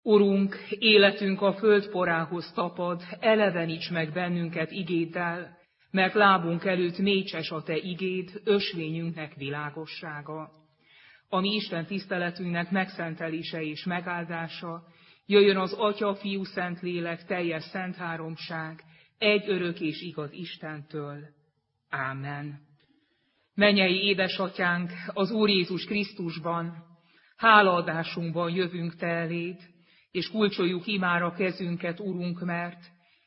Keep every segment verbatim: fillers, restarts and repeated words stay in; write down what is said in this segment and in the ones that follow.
Urunk, életünk a földporához tapad, eleveníts meg bennünket igéddel, mert lábunk előtt mécses a Te igéd, ösvényünknek világossága. A mi Isten tiszteletünknek megszentelése és megáldása, jöjjön az Atya, Fiú, Szentlélek, teljes szent háromság, egy örök és igaz Istentől. Ámen. Mennyei édesatyánk, az Úr Jézus Krisztusban, hálaadásunkban jövünk Te eléd, és kulcsoljuk imára kezünket, Urunk, mert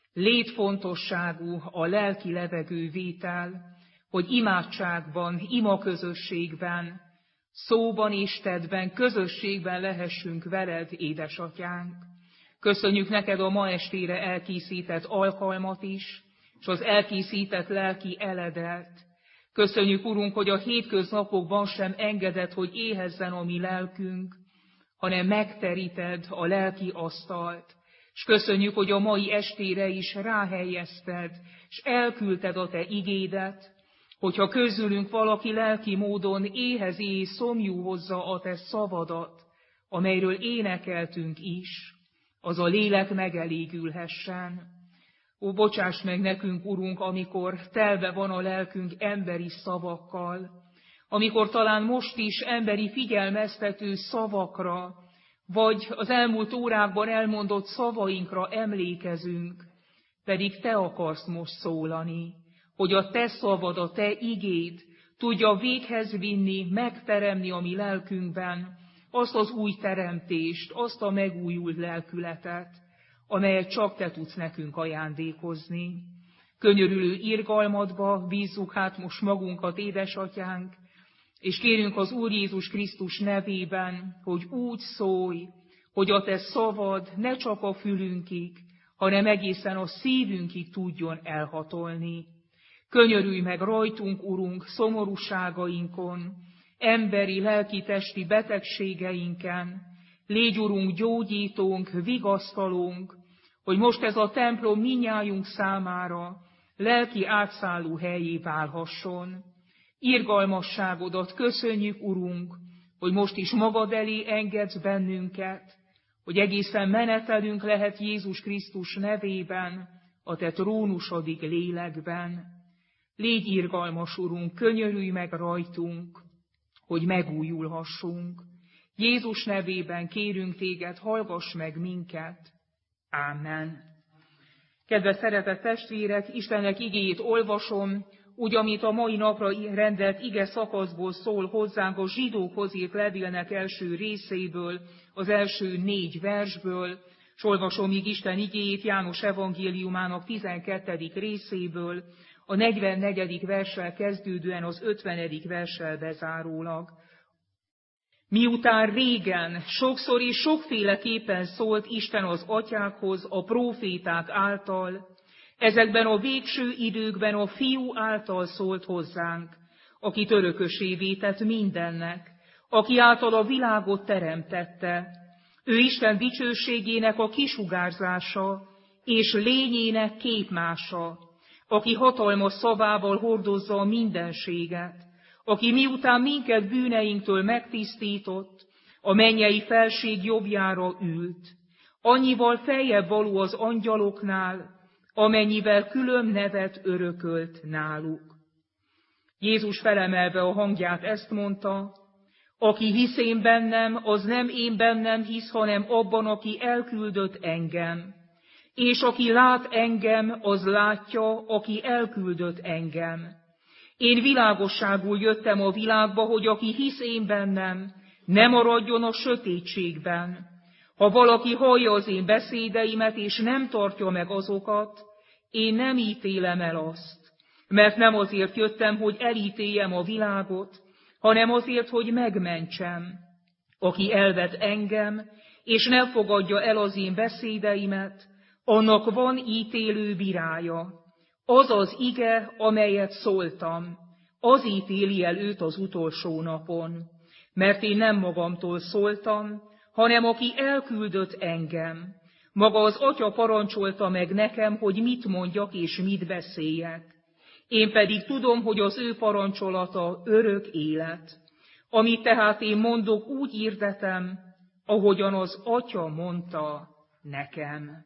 létfontosságú a lelki levegővétel, hogy imádságban, imaközösségben, szóban és tettben, közösségben lehessünk veled, édesatyánk. Köszönjük neked a ma estére elkészített alkalmat is, és az elkészített lelki eledelt. Köszönjük, Urunk, hogy a hétköznapokban sem engeded, hogy éhezzen a mi lelkünk, hanem megteríted a lelki asztalt. És köszönjük, hogy a mai estére is ráhelyezted, és elküldted a Te igédet, hogyha közülünk valaki lelki módon éhezi és szomjú hozza a Te szavadat, amelyről énekeltünk is, az a lélek megelégülhessen. Ó, bocsáss meg nekünk, Urunk, amikor telve van a lelkünk emberi szavakkal, amikor talán most is emberi figyelmeztető szavakra, vagy az elmúlt órákban elmondott szavainkra emlékezünk, pedig Te akarsz most szólani, hogy a Te szavad, a Te igéd tudja véghez vinni, megteremni a mi lelkünkben azt az új teremtést, azt a megújult lelkületet, amelyet csak Te tudsz nekünk ajándékozni. Könyörülő irgalmadba bízzuk hát most magunkat, édesatyánk, és kérünk az Úr Jézus Krisztus nevében, hogy úgy szólj, hogy a Te szavad ne csak a fülünkig, hanem egészen a szívünkig tudjon elhatolni. Könyörülj meg rajtunk, Urunk, szomorúságainkon, emberi, lelki-testi betegségeinken, légy, Urunk, gyógyítónk, vigasztalónk, hogy most ez a templom minnyájunk számára lelki átszálló helyé válhasson. Irgalmasságodat köszönjük, Urunk, hogy most is magad elé engedsz bennünket, hogy egészen menetelünk lehet Jézus Krisztus nevében, a Te trónusodig lélekben. Légy irgalmas, Urunk, könyörülj meg rajtunk, hogy megújulhassunk. Jézus nevében kérünk Téged, hallgass meg minket. Ámen. Kedves szeretett testvérek, Istennek igéjét olvasom, úgy, amit a mai napra rendelt ige szakaszból szól hozzánk a zsidókhoz írt levélnek első részéből, az első négy versből, és olvasom így Isten igéjét János evangéliumának tizenkettedik részéből, a negyvennegyedik verssel kezdődően az ötvenedik verssel bezárólag. Miután régen sokszor és sokféleképpen szólt Isten az atyákhoz a próféták által, ezekben a végső időkben a Fiú által szólt hozzánk, akit örökösévé tett mindennek, aki által a világot teremtette. Ő Isten dicsőségének a kisugárzása és lényének képmása, aki hatalmas szavával hordozza a mindenséget, aki miután minket bűneinktől megtisztított, a mennyei felség jobbjára ült, annyival feljebb való az angyaloknál, amennyivel külön nevet örökölt náluk. Jézus felemelve a hangját ezt mondta, aki hisz én bennem, az nem én bennem hisz, hanem abban, aki elküldött engem. És aki lát engem, az látja, aki elküldött engem. Én világosságul jöttem a világba, hogy aki hisz én bennem, ne maradjon a sötétségben. Ha valaki hallja az én beszédeimet, és nem tartja meg azokat, én nem ítélem el azt, mert nem azért jöttem, hogy elítéljem a világot, hanem azért, hogy megmentsem. Aki elvet engem, és nem fogadja el az én beszédeimet, annak van ítélő bírája. Az az ige, amelyet szóltam, az ítéli el őt az utolsó napon. Mert én nem magamtól szóltam, hanem aki elküldött engem. Maga az Atya parancsolta meg nekem, hogy mit mondjak és mit beszéljek. Én pedig tudom, hogy az ő parancsolata örök élet. Amit tehát én mondok, úgy hirdetem, ahogyan az Atya mondta nekem.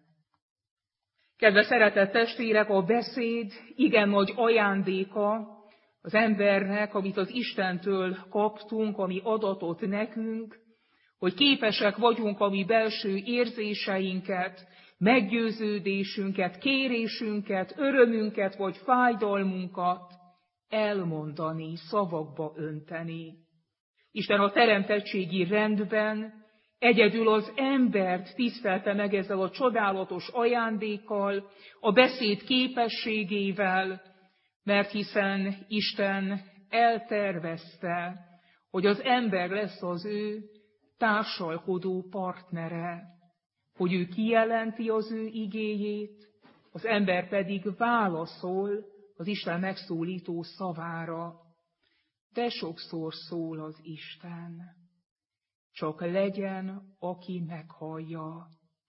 Kedves szeretett testvérek, a beszéd igen nagy ajándéka az embernek, amit az Istentől kaptunk, ami adatot nekünk, hogy képesek vagyunk a mi belső érzéseinket, meggyőződésünket, kérésünket, örömünket vagy fájdalmunkat elmondani, szavakba önteni. Isten a teremtettségi rendben egyedül az embert tisztelte meg ezzel a csodálatos ajándékkal, a beszéd képességével, mert hiszen Isten eltervezte, hogy az ember lesz az ő társalkodó partnere, hogy ő kijelenti az ő igéjét, az ember pedig válaszol az Isten megszólító szavára. De sokszor szól az Isten, csak legyen, aki meghallja.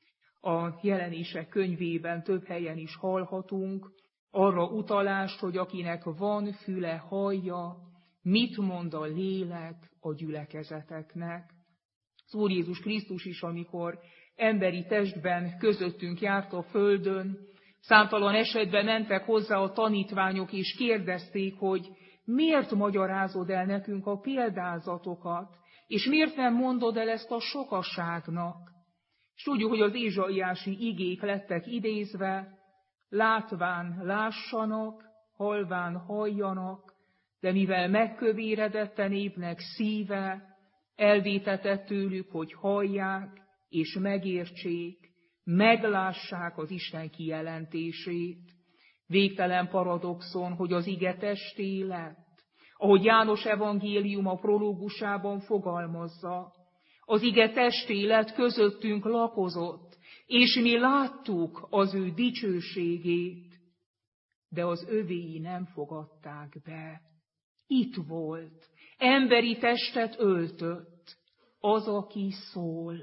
A Jelenések könyvében több helyen is hallhatunk arra utalást, hogy akinek van füle, hallja, mit mond a lélek a gyülekezeteknek. Az Úr Jézus Krisztus is, amikor emberi testben közöttünk járt a földön, számtalan esetben mentek hozzá a tanítványok, és kérdezték, hogy miért magyarázod el nekünk a példázatokat, és miért nem mondod el ezt a sokaságnak? És tudjuk, hogy az ézsaiási igék lettek idézve, látván lássanak, hallván halljanak, de mivel megkövéredett a népnek szíve, elvétetett tőlük, hogy hallják és megértsék, meglássák az Isten kijelentését. Végtelen paradoxon, hogy az ige testé lett, ahogy János evangélium a prológusában fogalmazza. Az ige testé lett, közöttünk lakozott, és mi láttuk az ő dicsőségét, de az övéi nem fogadták be. Itt volt, emberi testet öltött, az, aki szól.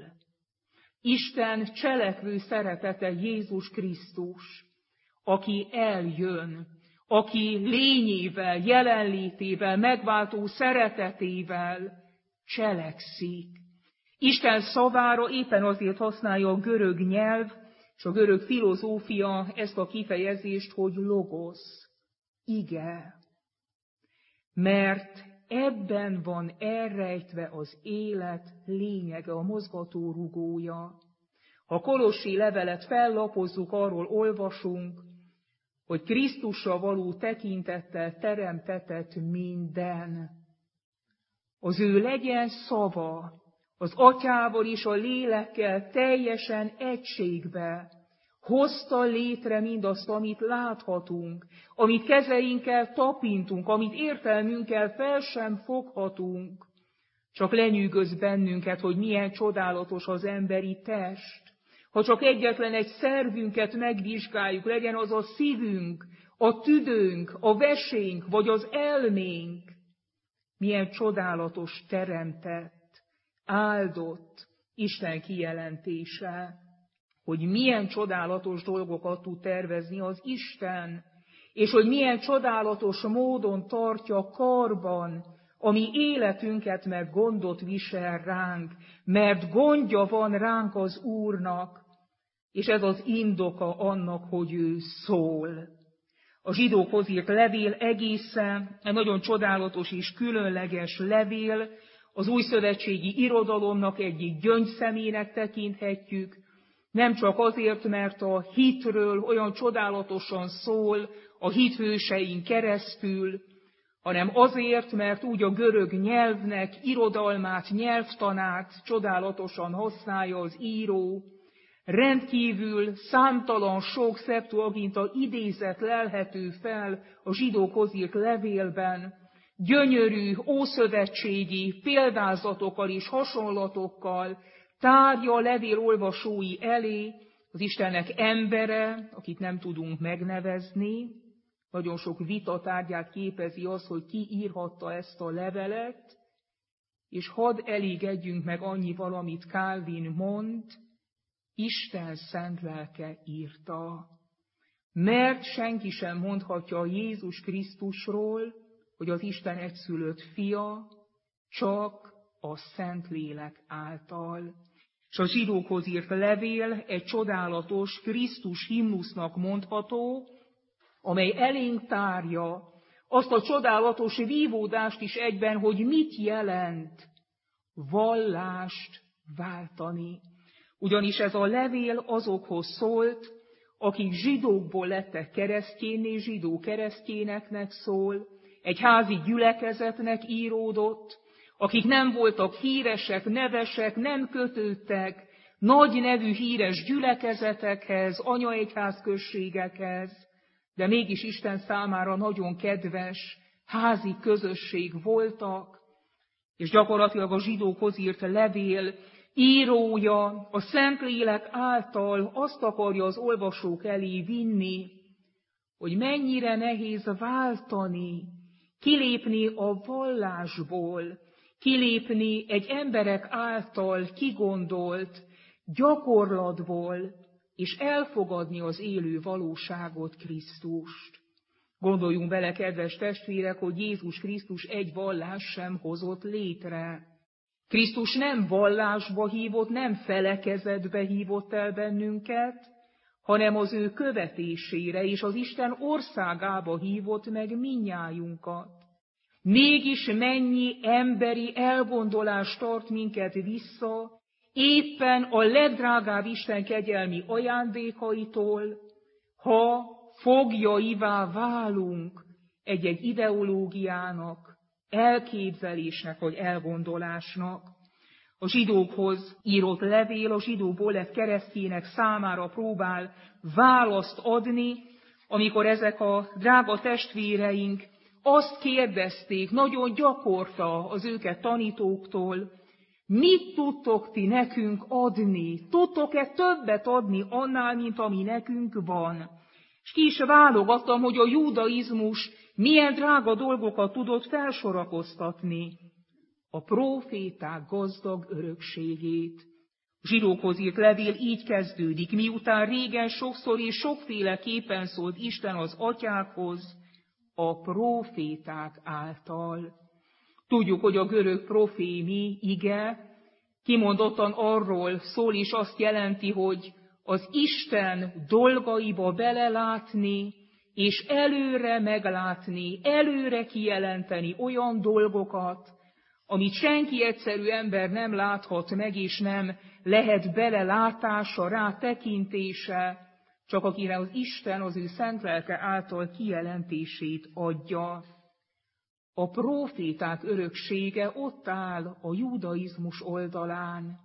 Isten cselekvő szeretete Jézus Krisztus, aki eljön, aki lényével, jelenlétével, megváltó szeretetével cselekszik. Isten szavára éppen azért használja a görög nyelv és a görög filozófia ezt a kifejezést, hogy logosz, ige. Mert ebben van elrejtve az élet lényege, a mozgatórugója. Ha a Kolossi levelet fellapozzuk, arról olvasunk, hogy Krisztusra való tekintettel teremtetett minden. Az ő legyen szava, az Atyával és a lélekkel teljesen egységbe hozta létre mindazt, amit láthatunk, amit kezeinkkel tapintunk, amit értelmünkkel fel sem foghatunk. Csak lenyűgöz bennünket, hogy milyen csodálatos az emberi test. Ha csak egyetlen egy szervünket megvizsgáljuk, legyen az a szívünk, a tüdőnk, a vesénk, vagy az elménk, milyen csodálatos teremtett, áldott Isten kijelentése, hogy milyen csodálatos dolgokat tud tervezni az Isten, és hogy milyen csodálatos módon tartja karban a mi életünket, meg gondot visel ránk, mert gondja van ránk az Úrnak, és ez az indoka annak, hogy ő szól. A zsidókhoz írt levél egészen egy nagyon csodálatos és különleges levél, az újszövetségi irodalomnak egyik gyöngyszemének tekinthetjük, nem csak azért, mert a hitről olyan csodálatosan szól a hithősein keresztül, hanem azért, mert úgy a görög nyelvnek irodalmát, nyelvtanát csodálatosan használja az író, rendkívül számtalan sok Septuaginta idézet lelhető fel a zsidókhoz írt levélben, gyönyörű, ószövetségi példázatokkal és hasonlatokkal tárja a levél olvasói elé az Istennek embere, akit nem tudunk megnevezni. Nagyon sok vita tárgyát képezi az, hogy ki írhatta ezt a levelet, és hadd elégedjünk meg annyival, amit Calvin mond, Isten szent lelke írta. Mert senki sem mondhatja Jézus Krisztusról, hogy az Isten egyszülött fia, csak a Szentlélek által. És a zsidókhoz írt levél egy csodálatos Krisztus himnusznak mondható, amely elénk tárja azt a csodálatos vívódást is egyben, hogy mit jelent vallást váltani. Ugyanis ez a levél azokhoz szólt, akik zsidókból lettek keresztjénné, zsidó keresztjéneknek szól, egy házi gyülekezetnek íródott, akik nem voltak híresek, nevesek, nem kötődtek nagy nevű híres gyülekezetekhez, anyaegyházközségekhez, de mégis Isten számára nagyon kedves házi közösség voltak, és gyakorlatilag a zsidókhoz írt levél írója a Szentlélek által azt akarja az olvasók elé vinni, hogy mennyire nehéz váltani, kilépni a vallásból, kilépni egy emberek által kigondolt gyakorlatból, és elfogadni az élő valóságot, Krisztust. Gondoljunk bele, kedves testvérek, hogy Jézus Krisztus egy vallás sem hozott létre. Krisztus nem vallásba hívott, nem felekezetbe hívott el bennünket, hanem az ő követésére és az Isten országába hívott meg minnyájunkat. Mégis mennyi emberi elgondolás tart minket vissza, éppen a legdrágább Isten kegyelmi ajándékaitól, ha foglyaivá válunk egy-egy ideológiának, elképzelésnek vagy elgondolásnak. A zsidókhoz írott levél a zsidóból lett keresztjének számára próbál választ adni, amikor ezek a drága testvéreink azt kérdezték nagyon gyakorta az őket tanítóktól, mit tudtok ti nekünk adni? Tudtok-e többet adni annál, mint ami nekünk van? És ki is válogattam, hogy a judaizmus milyen drága dolgokat tudott felsorakoztatni. A próféták gazdag örökségét. A zsidókhoz írt levél így kezdődik, miután régen sokszor és sokféleképpen szólt Isten az atyákhoz, a próféták által. Tudjuk, hogy a görög profémi ige kimondottan arról szól, és azt jelenti, hogy az Isten dolgaiba belelátni, és előre meglátni, előre kijelenteni olyan dolgokat, amit senki egyszerű ember nem láthat meg, és nem lehet belelátása, rá tekintése, csak akire az Isten az ő szent lelke által kijelentését adja. A próféták öröksége ott áll a judaizmus oldalán.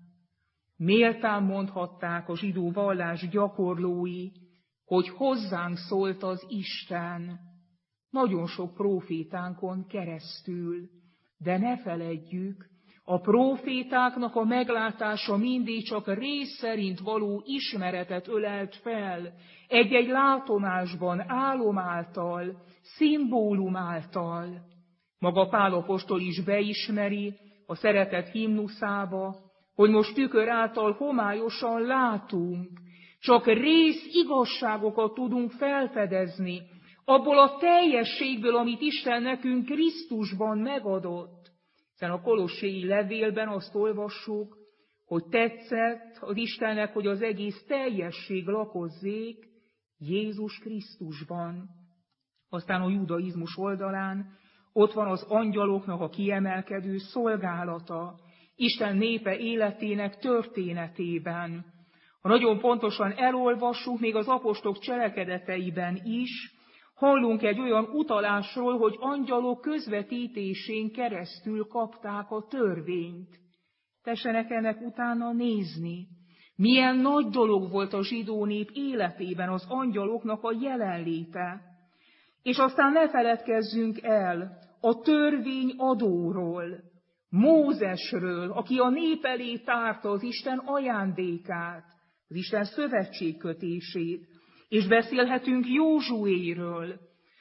Méltán mondhatták a zsidó vallás gyakorlói, hogy hozzánk szólt az Isten, nagyon sok prófétánkon keresztül. De ne feledjük, a prófétáknak a meglátása mindig csak rész szerint való ismeretet ölelt fel, egy-egy látomásban, álom által, szimbólum által. Maga Pál apostol is beismeri a szeretet himnuszába, hogy most tükör által homályosan látunk, csak rész igazságokat tudunk felfedezni, abból a teljességből, amit Isten nekünk Krisztusban megadott. Hiszen a kolosséi levélben azt olvassuk, hogy tetszett az Istennek, hogy az egész teljesség lakozzék Jézus Krisztusban. Aztán a judaizmus oldalán ott van az angyaloknak a kiemelkedő szolgálata, Isten népe életének történetében. Ha nagyon pontosan elolvassuk, még az apostolok cselekedeteiben is, hallunk egy olyan utalásról, hogy angyalok közvetítésén keresztül kapták a törvényt. Tessenek ennek utána nézni. Milyen nagy dolog volt a zsidó nép életében az angyaloknak a jelenléte. És aztán ne feledkezzünk el a törvény adóról, Mózesről, aki a nép elé tárta az Isten ajándékát, az Isten szövetségkötését, és beszélhetünk Józsuéről,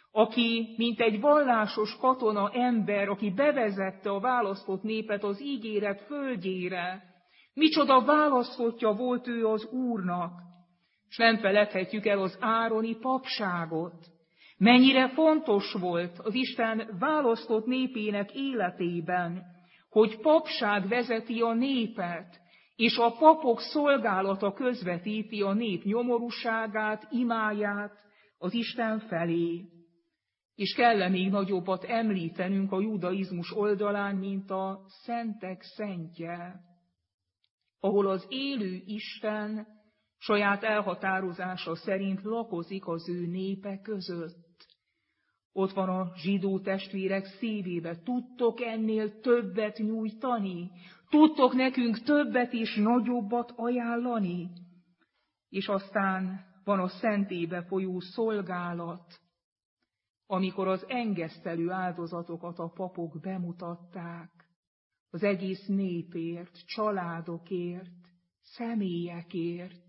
aki, mint egy vallásos katona ember, aki bevezette a választott népet az ígéret földjére, micsoda választottja volt ő az Úrnak, és nem feledhetjük el az ároni papságot. Mennyire fontos volt az Isten választott népének életében, hogy papság vezeti a népet, és a papok szolgálata közvetíti a nép nyomorúságát, imáját az Isten felé. És kell még nagyobbat említenünk a judaizmus oldalán, mint a szentek szentje, ahol az élő Isten saját elhatározása szerint lakozik az ő népe között. Ott van a zsidó testvérek szívébe. Tudtok ennél többet nyújtani? Tudtok nekünk többet és nagyobbat ajánlani? És aztán van a szentélybe folyó szolgálat, amikor az engesztelő áldozatokat a papok bemutatták, az egész népért, családokért, személyekért.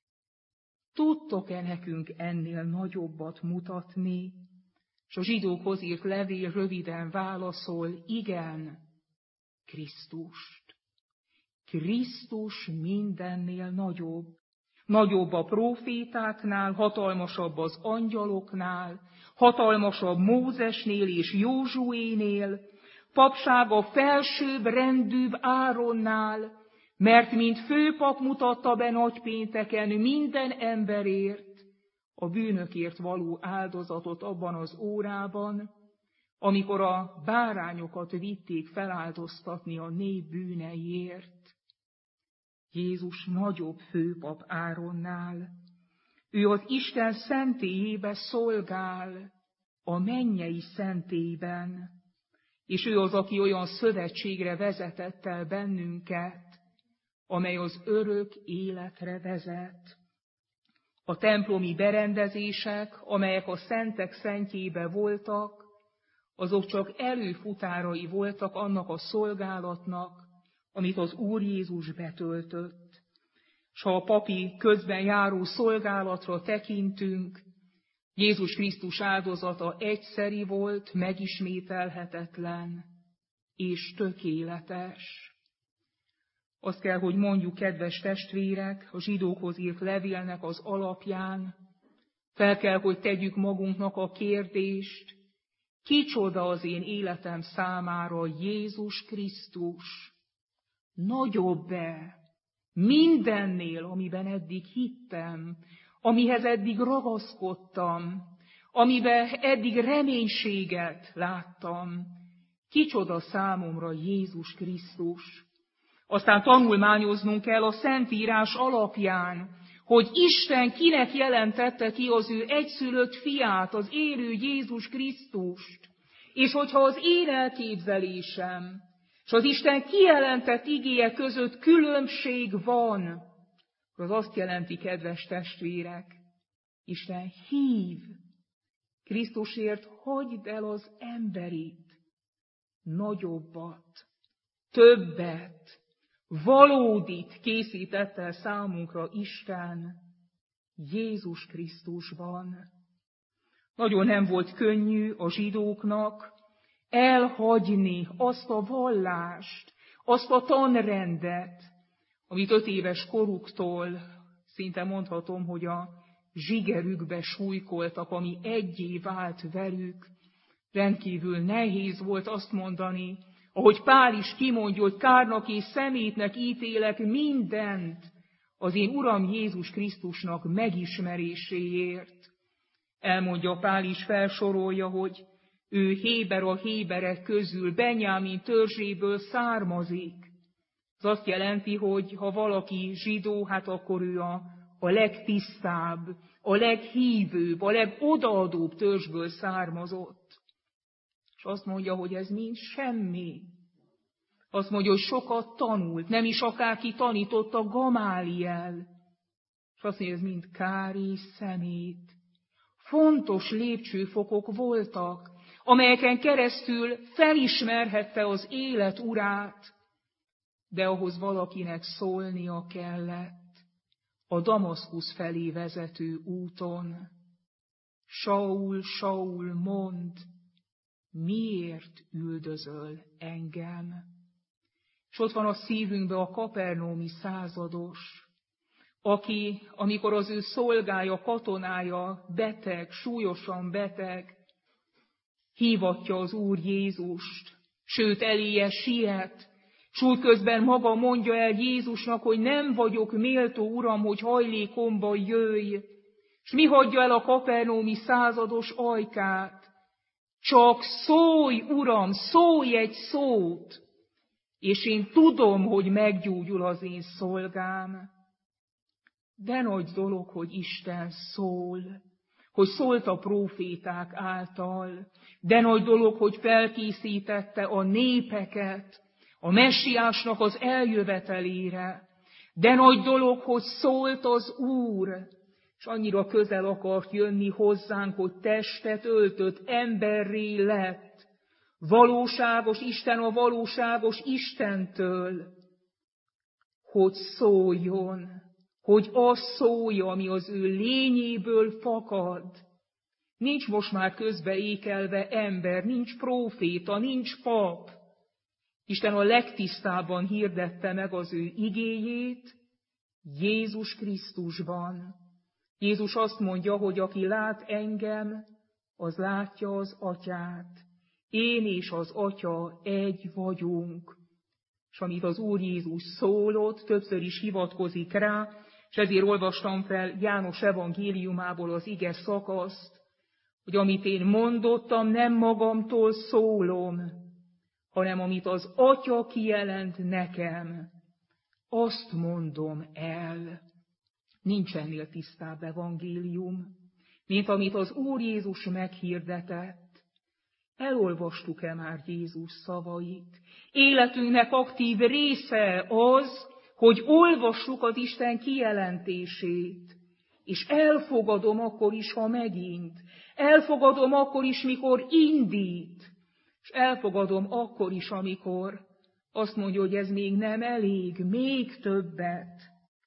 Tudtok-e nekünk ennél nagyobbat mutatni? És a zsidókhoz írt levél röviden válaszol, igen, Krisztust. Krisztus mindennél nagyobb. Nagyobb a prófétáknál, hatalmasabb az angyaloknál, hatalmasabb Mózesnél és Józsuénél, papsága felsőbb rendűbb Áronnál, mert mint főpap mutatta be nagypénteken minden emberért a bűnökért való áldozatot abban az órában, amikor a bárányokat vitték feláldoztatni a nép bűneiért. Jézus nagyobb főpap Áronnál. Ő az Isten szentélyébe szolgál, a mennyei szentélyben, és ő az, aki olyan szövetségre vezetett el bennünket, amely az örök életre vezet. A templomi berendezések, amelyek a szentek szentjébe voltak, azok csak előfutárai voltak annak a szolgálatnak, amit az Úr Jézus betöltött. S ha a papi közben járó szolgálatra tekintünk, Jézus Krisztus áldozata egyszeri volt, megismételhetetlen és tökéletes. Azt kell, hogy mondjuk, kedves testvérek, a zsidókhoz írt levélnek az alapján, fel kell, hogy tegyük magunknak a kérdést, kicsoda az én életem számára Jézus Krisztus? Nagyobb-e mindennél, amiben eddig hittem, amihez eddig ragaszkodtam, amiben eddig reménységet láttam? Kicsoda számomra Jézus Krisztus? Aztán tanulmányoznunk kell a Szentírás alapján, hogy Isten kinek jelentette ki az ő egyszülött fiát, az élő Jézus Krisztust. És hogyha az én elképzelésem és az Isten kijelentett igéje között különbség van, akkor az azt jelenti, kedves testvérek, Isten hív, Krisztusért hagyd el az emberit, nagyobbat, többet, valódit készített el számunkra Isten Jézus Krisztusban. Nagyon nem volt könnyű a zsidóknak elhagyni azt a vallást, azt a tanrendet, amit öt éves koruktól szinte mondhatom, hogy a zsigerükbe súlykoltak, ami egyé vált velük. Rendkívül nehéz volt azt mondani, ahogy Pál is kimondja, hogy kárnak és szemétnek ítélek mindent az én Uram Jézus Krisztusnak megismeréséért. Elmondja Pál is, felsorolja, hogy ő héber a héberek közül, Benjámin törzséből származik. Ez azt jelenti, hogy ha valaki zsidó, hát akkor ő a, a legtisztább, a leghívőbb, a legodaadóbb törzsből származott. És azt mondja, hogy ez mind semmi. Azt mondja, hogy sokat tanult, nem is akárki tanította, Gamáliel. És azt mondja, hogy ez mind kár és szemét. Fontos lépcsőfokok voltak, amelyeken keresztül felismerhette az élet urát, de ahhoz valakinek szólnia kellett a Damaszkusz felé vezető úton. Saul, Saul, mondd, miért üldözöl engem? És ott van a szívünkben a kapernaumi százados, aki, amikor az ő szolgája, katonája beteg, súlyosan beteg, hívatja az Úr Jézust, sőt eléje siet, S útközben maga mondja el Jézusnak, hogy nem vagyok méltó, Uram, hogy hajlékomba jöjj, és mi hagyja el a kapernaumi százados ajkát? Csak szólj, Uram, szólj egy szót, és én tudom, hogy meggyógyul az én szolgám. De nagy dolog, hogy Isten szól, hogy szólt a próféták által, de nagy dolog, hogy felkészítette a népeket a messiásnak az eljövetelére, de nagy dolog, hogy szólt az Úr, és annyira közel akart jönni hozzánk, hogy testet öltött, emberré lett, valóságos Isten a valóságos Istentől, hogy szóljon, hogy az szólja, ami az ő lényéből fakad. Nincs most már közbeékelve ember, nincs próféta, nincs pap. Isten a legtisztábban hirdette meg az ő igéjét Jézus Krisztusban. Jézus azt mondja, hogy aki lát engem, az látja az Atyát. Én és az Atya egy vagyunk. És amit az Úr Jézus szólott, többször is hivatkozik rá, és ezért olvastam fel János evangéliumából az ige szakaszt, hogy amit én mondottam, nem magamtól szólom, hanem amit az Atya kijelent nekem, azt mondom el. Nincs ennél tisztább evangélium, mint amit az Úr Jézus meghirdetett. Elolvastuk-e már Jézus szavait? Életünknek aktív része az, hogy olvassuk az Isten kijelentését, és elfogadom akkor is, ha megint. Elfogadom akkor is, mikor indít, és elfogadom akkor is, amikor azt mondja, hogy ez még nem elég, még többet.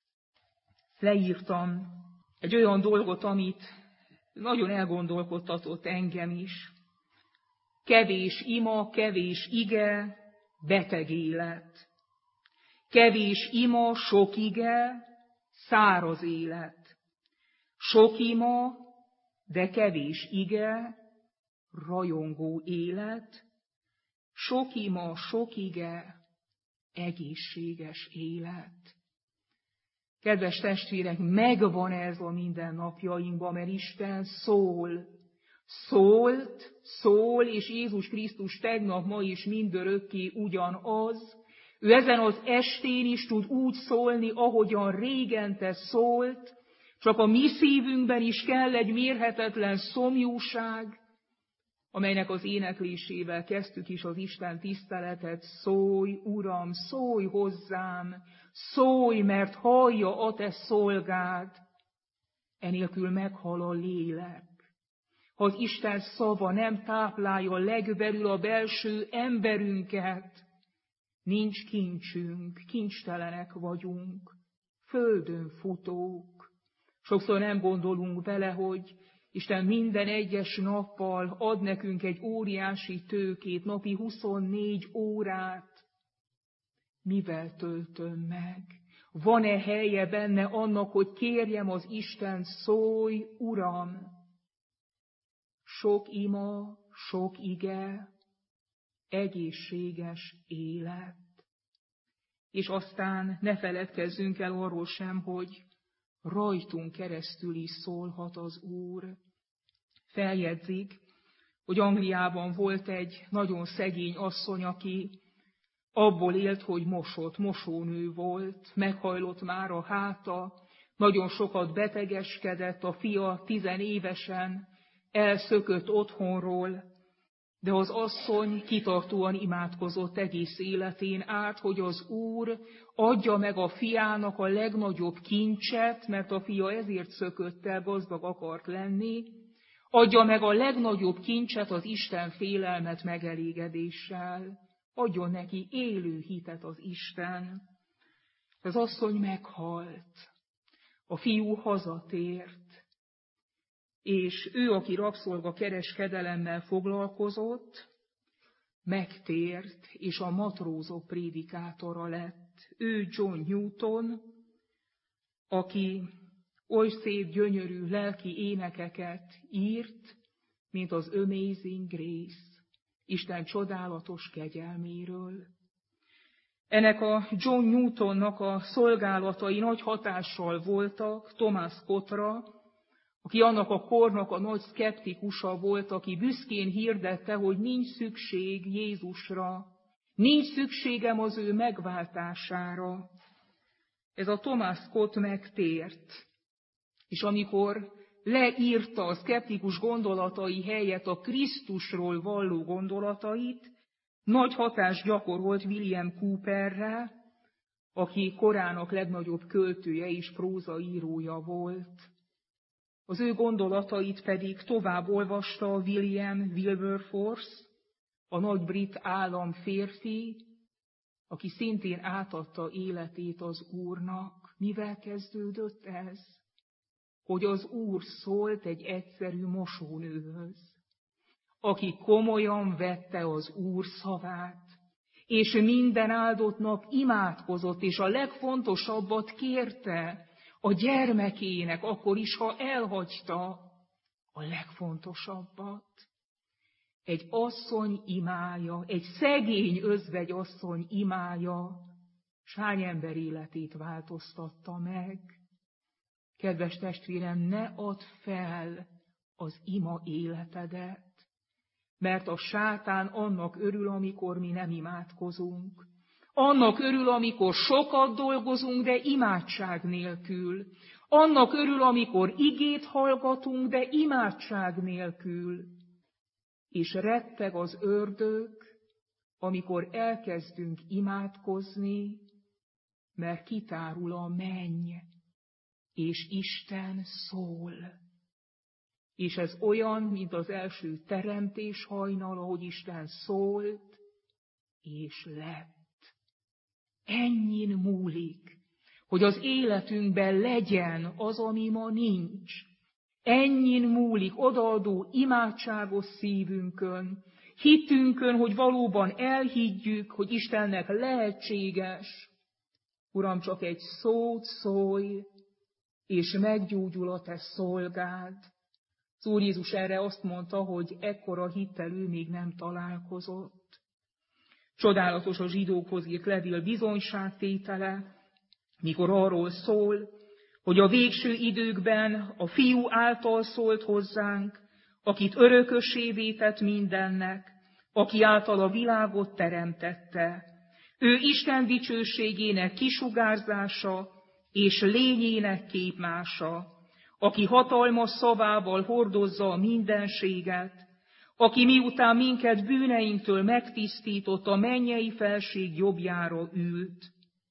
Leírtam egy olyan dolgot, amit nagyon elgondolkodtatott engem is. Kevés ima, kevés ige, beteg élet. Kevés ima, sok ige, száraz élet. Sok ima, de kevés ige, rajongó élet. Sok ima, sok ige, egészséges élet. Kedves testvérek, megvan ez a mindennapjainkban, mert Isten szól. Szólt, szól, és Jézus Krisztus tegnap, ma is mindörökké ugyanaz. Ő ezen az estén is tud úgy szólni, ahogyan régente szólt, csak a mi szívünkben is kell egy mérhetetlen szomjúság, amelynek az éneklésével kezdtük is az Isten tiszteletet. Szólj, Uram, szólj hozzám, szólj, mert hallja a te szolgád. Enélkül meghal a lélek. Ha az Isten szava nem táplálja legbelül a belső emberünket, nincs kincsünk, kincstelenek vagyunk, földön futók. Sokszor nem gondolunk vele, hogy Isten minden egyes nappal ad nekünk egy óriási tőkét, napi huszonnégy órát. Mivel töltöm meg? Van-e helye benne annak, hogy kérjem az Isten, szólj, Uram? Sok ima, sok ige, egészséges élet. És aztán ne feledkezzünk el arról sem, hogy rajtunk keresztül is szólhat az Úr. Feljegyzik, hogy Angliában volt egy nagyon szegény asszony, aki abból élt, hogy mosott, mosónő volt, meghajlott már a háta, nagyon sokat betegeskedett, a fia tizenévesen elszökött otthonról, de az asszony kitartóan imádkozott egész életén át, hogy az Úr adja meg a fiának a legnagyobb kincset, mert a fia ezért szökött el, gazdag akart lenni, adja meg a legnagyobb kincset, az Isten félelmet megelégedéssel, adjon neki élő hitet az Isten. Az asszony meghalt, a fiú hazatért, és ő, aki rabszolga kereskedelemmel foglalkozott, megtért, és a matrózok prédikátora lett. Ő John Newton, aki oly szép, gyönyörű lelki énekeket írt, mint az Amazing Grace, Isten csodálatos kegyelméről. Ennek a John Newtonnak a szolgálatai nagy hatással voltak Thomas Scottra, aki annak a kornak a nagy szkeptikusa volt, aki büszkén hirdette, hogy nincs szükség Jézusra, nincs szükségem az ő megváltására. Ez a Thomas Scott megtért, és amikor leírta a szkeptikus gondolatai helyett a Krisztusról valló gondolatait, nagy hatást gyakorolt William Cowperre, aki korának legnagyobb költője és prózaírója volt. Az ő gondolatait pedig tovább olvasta William Wilberforce, a nagy brit államférfi, aki szintén átadta életét az Úrnak. Mivel kezdődött ez? Hogy az Úr szólt egy egyszerű mosónőhöz, aki komolyan vette az Úr szavát, és minden áldott nap imádkozott, és a legfontosabbat kérte a gyermekének, akkor is, ha elhagyta a legfontosabbat. Egy asszony imája, egy szegény özvegy asszony imája, s hány ember életét változtatta meg. Kedves testvérem, ne add fel az ima életedet, mert a sátán annak örül, amikor mi nem imádkozunk. Annak örül, amikor sokat dolgozunk, de imádság nélkül. Annak örül, amikor igét hallgatunk, de imádság nélkül. És retteg az ördög, amikor elkezdünk imádkozni, mert kitárul a menny, és Isten szól. És ez olyan, mint az első teremtés hajnal, ahogy Isten szólt, és lett. Ennyin múlik, hogy az életünkben legyen az, ami ma nincs. Ennyin múlik odaadó imádságos szívünkön, hitünkön, hogy valóban elhiggyük, hogy Istennek lehetséges. Uram, csak egy szót szólj, és meggyógyul a te szolgád. Az Úr Jézus erre azt mondta, hogy ekkora hittel ő még nem találkozott. Csodálatos a zsidókhoz írt levél bizonyságtétele, mikor arról szól, hogy a végső időkben a Fiú által szólt hozzánk, akit örökössévé tett mindennek, aki által a világot teremtette. Ő Isten dicsőségének kisugárzása és lényének képmása, aki hatalmas szavával hordozza a mindenséget, aki miután minket bűneinktől megtisztított, a mennyei felség jobbjára ült.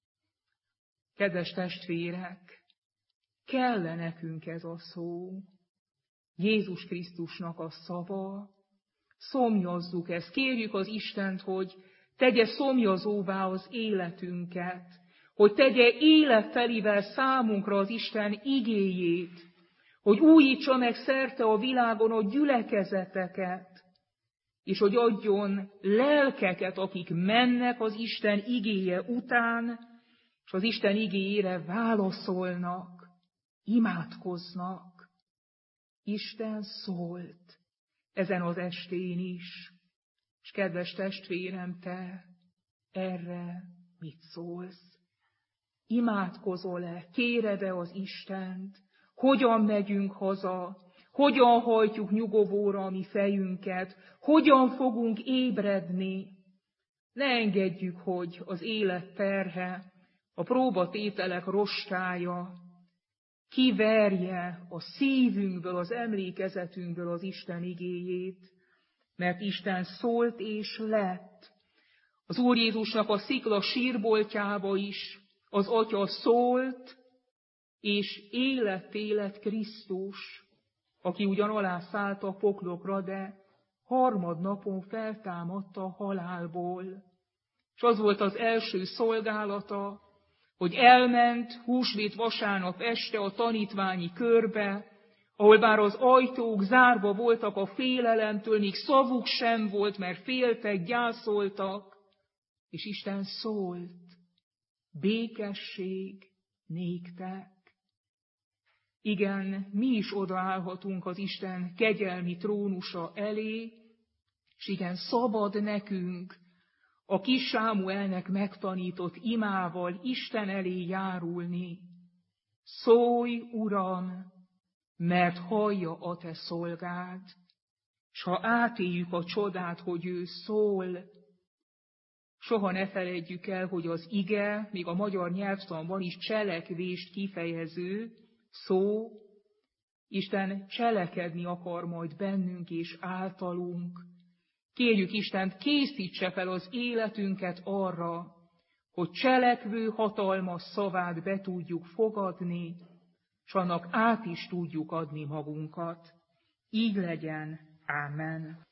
Kedves testvérek, kell nekünk ez a szó, Jézus Krisztusnak a szava, szomjazzuk ezt, kérjük az Istent, hogy tegye szomjazóvá az életünket, hogy tegye élettelivel számunkra az Isten igéjét, hogy újítsa meg szerte a világon a gyülekezeteket, és hogy adjon lelkeket, akik mennek az Isten igéje után, és az Isten igéjére válaszolnak, imádkoznak. Isten szólt ezen az estén is, és kedves testvérem, te erre mit szólsz? Imádkozol-e, kéred-e az Istent? Hogyan megyünk haza? Hogyan hajtjuk nyugovóra a mi fejünket? Hogyan fogunk ébredni? Ne engedjük, hogy az élet terhe, a próbatételek rostája kiverje a szívünkből, az emlékezetünkből az Isten igéjét, mert Isten szólt és lett. Az Úr Jézusnak a szikla sírboltjába is az Atya szólt, és életté lett Krisztus, aki ugyan alászállt a poklokra, de harmadnapon feltámadta a halálból. És az volt az első szolgálata, hogy elment húsvét vasárnap este a tanítványi körbe, ahol bár az ajtók zárva voltak a félelemtől, még szavuk sem volt, mert féltek, gyászoltak, és Isten szólt, békesség néktek. Igen, mi is odaállhatunk az Isten kegyelmi trónusa elé, és igen, szabad nekünk a kis Sámuelnek megtanított imával Isten elé járulni. Szólj, Uram, mert hallja a te szolgád, s ha átéljük a csodát, hogy ő szól, soha ne feledjük el, hogy az ige, még a magyar nyelvtanban is cselekvést kifejező szó, Isten cselekedni akar majd bennünk és általunk. Kérjük Istent, készítse fel az életünket arra, hogy cselekvő hatalmas szavát be tudjuk fogadni, s annak át is tudjuk adni magunkat. Így legyen. Ámen.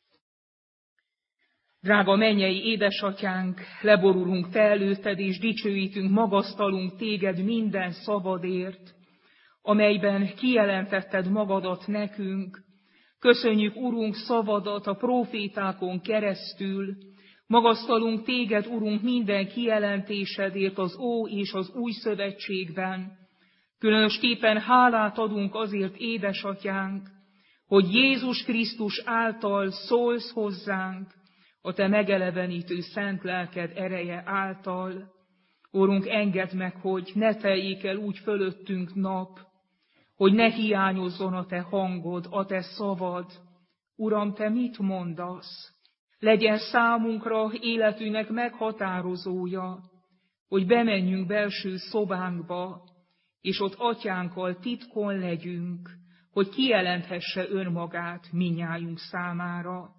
Drága mennyei édesatyánk, leborulunk te előtted, és dicsőítünk, magasztalunk téged minden szavadért, amelyben kijelentetted magadat nekünk. Köszönjük, Urunk, szavadat a prófétákon keresztül, magasztalunk téged, Urunk, minden kijelentésedért az Ó és az Új Szövetségben. Különösképpen hálát adunk azért, édesatyánk, hogy Jézus Krisztus által szólsz hozzánk, a te megelevenítő szent lelked ereje által. Úrunk, engedd meg, hogy ne teljék el úgy fölöttünk nap, hogy ne hiányozzon a te hangod, a te szavad. Uram, te mit mondasz? Legyen számunkra életünknek meghatározója, hogy bemenjünk belső szobánkba, és ott atyánkkal titkon legyünk, hogy kijelenthesse önmagát minnyájunk számára.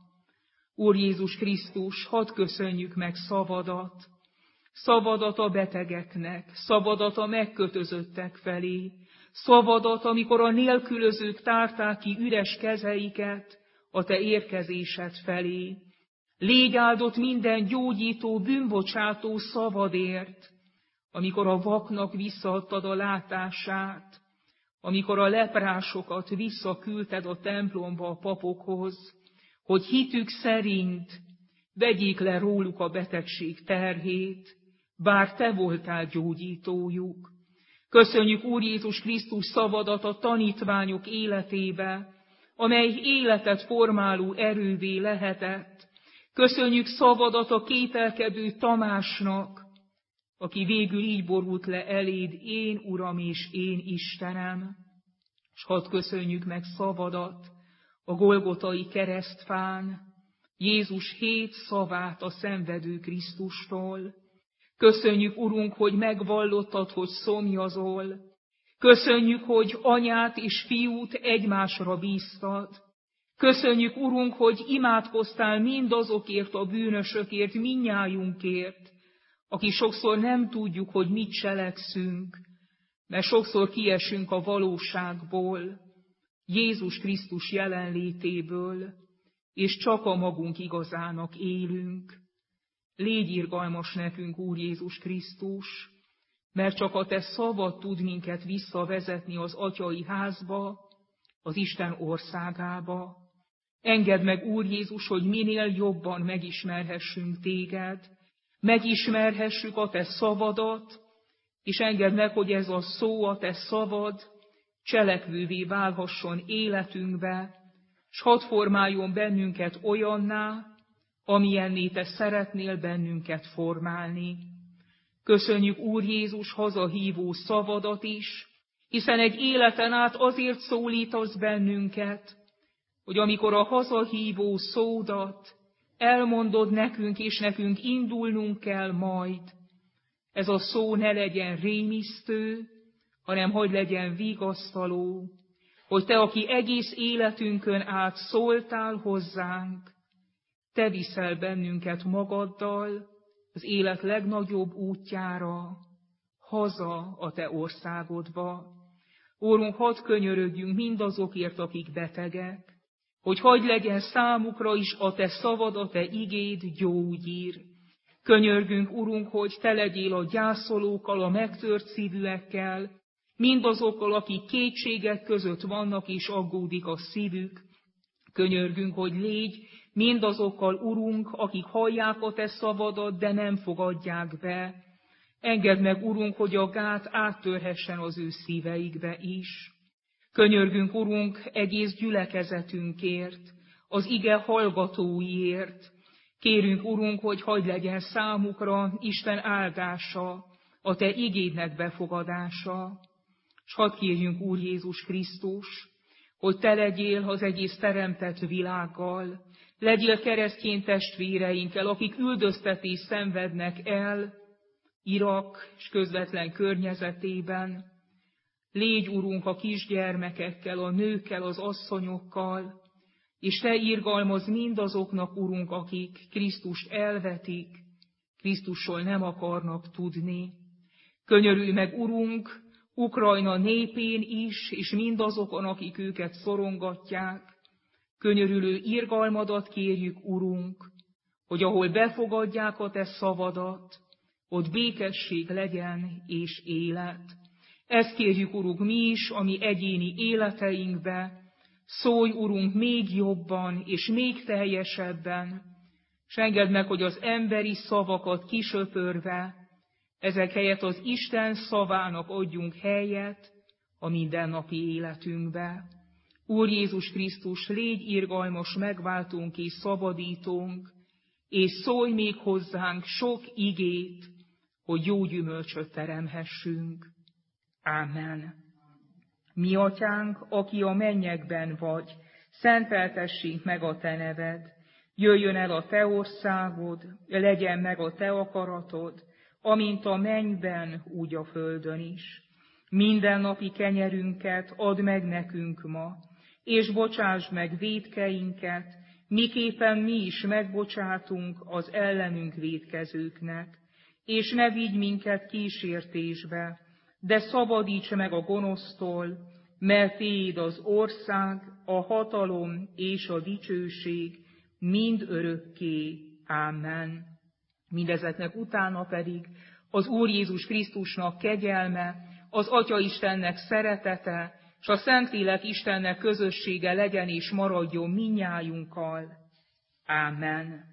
Úr Jézus Krisztus, hadd köszönjük meg szavadat, szavadat a betegeknek, szavadat a megkötözöttek felé, szavadat, amikor a nélkülözők tárták ki üres kezeiket a te érkezésed felé. Légy áldott minden gyógyító, bűnbocsátó szavadért, amikor a vaknak visszaadtad a látását, amikor a leprásokat visszaküldted a templomba a papokhoz, hogy hitük szerint vegyék le róluk a betegség terhét, bár te voltál gyógyítójuk. Köszönjük, Úr Jézus Krisztus, szavadat a tanítványok életébe, amely életet formáló erővé lehetett. Köszönjük szavadat a kételkedő Tamásnak, aki végül így borult le eléd, én Uram és én Istenem. S hadd köszönjük meg szavadat a Golgotai keresztfán, Jézus hét szavát a szenvedő Krisztustól. Köszönjük, Urunk, hogy megvallottad, hogy szomjazol. Köszönjük, hogy anyát és fiút egymásra bíztad. Köszönjük, Urunk, hogy imádkoztál mindazokért a bűnösökért, minnyájunkért, aki sokszor nem tudjuk, hogy mit cselekszünk, mert sokszor kiesünk a valóságból, Jézus Krisztus jelenlétéből, és csak a magunk igazának élünk. Légy irgalmas nekünk, Úr Jézus Krisztus, mert csak a te szavad tud minket visszavezetni az atyai házba, az Isten országába. Engedd meg, Úr Jézus, hogy minél jobban megismerhessünk téged, megismerhessük a te szavadat, és engedd meg, hogy ez a szó, a te szavad cselekvővé válhasson életünkbe, s hadd formáljon bennünket olyanná, amilyenné te szeretnél bennünket formálni. Köszönjük, Úr Jézus, hazahívó szavadat is, hiszen egy életen át azért szólítasz bennünket, hogy amikor a hazahívó szódat elmondod nekünk, és nekünk indulnunk kell majd, ez a szó ne legyen rémisztő, hanem hogy legyen vigasztaló, hogy te, aki egész életünkön át szóltál hozzánk, te viszel bennünket magaddal az élet legnagyobb útjára, haza a te országodba. Úrunk, hadd könyörögjünk mindazokért, akik betegek, hogy hadd legyen számukra is a te szavad, a te igéd gyógyír. Könyörgünk, Urunk, hogy te legyél a gyászolókkal, a megtört szívűekkel, mindazokkal, akik kétségek között vannak és aggódik a szívük. Könyörgünk, hogy légy mindazokkal, Urunk, akik hallják a te szavadat, de nem fogadják be. Engedd meg, Urunk, hogy a gát áttörhessen az ő szíveikbe is. Könyörgünk, Urunk, egész gyülekezetünkért, az ige hallgatóiért. Kérünk, Urunk, hogy hadd legyen számukra Isten áldása, a Te igédnek befogadása, s hadd kérjünk, Úr Jézus Krisztus, hogy Te legyél az egész teremtett világgal, legyél keresztény testvéreinkkel, akik üldöztetést szenvednek el Irak és közvetlen környezetében. Légy, Urunk, a kisgyermekekkel, a nőkkel, az asszonyokkal, és Te irgalmazz mindazoknak, Urunk, akik Krisztust elvetik, Krisztusról nem akarnak tudni. Könyörülj meg, Urunk, Ukrajna népén is, és mindazokon, akik őket szorongatják. Könyörülő irgalmadat kérjük, Urunk, hogy ahol befogadják a Te szavadat, ott békesség legyen és élet. Ezt kérjük, Urunk, mi is, a mi egyéni életeinkbe. Szólj, Urunk, még jobban és még teljesebben, s engedd meg, hogy az emberi szavakat kisöpörve, ezek helyett az Isten szavának adjunk helyet a mindennapi életünkbe. Úr Jézus Krisztus, légy irgalmas megváltónk és szabadítónk, és szólj még hozzánk sok igét, hogy jó gyümölcsöt teremhessünk. Ámen. Mi atyánk, aki a mennyekben vagy, szenteltessék meg a Te neved, jöjjön el a Te országod, legyen meg a Te akaratod, amint a mennyben, úgy a földön is. Mindennapi kenyerünket add meg nekünk ma, és bocsásd meg vétkeinket, miképpen mi is megbocsátunk az ellenünk vétkezőknek, és ne vigy minket kísértésbe, de szabadíts meg a gonosztól, mert Tiéd az ország, a hatalom és a dicsőség mind örökké. Ámen. Mindezeknek utána pedig az Úr Jézus Krisztusnak kegyelme, az Atya Istennek szeretete, s a Szentlélek Istennek közössége legyen és maradjon mindnyájunkkal. Ámen.